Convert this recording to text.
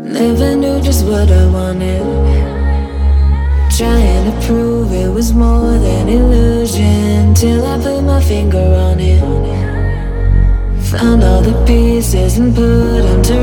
Never knew just what I wanted. Trying to prove it was more than illusion, till I put my finger on it. Found all the pieces and put them to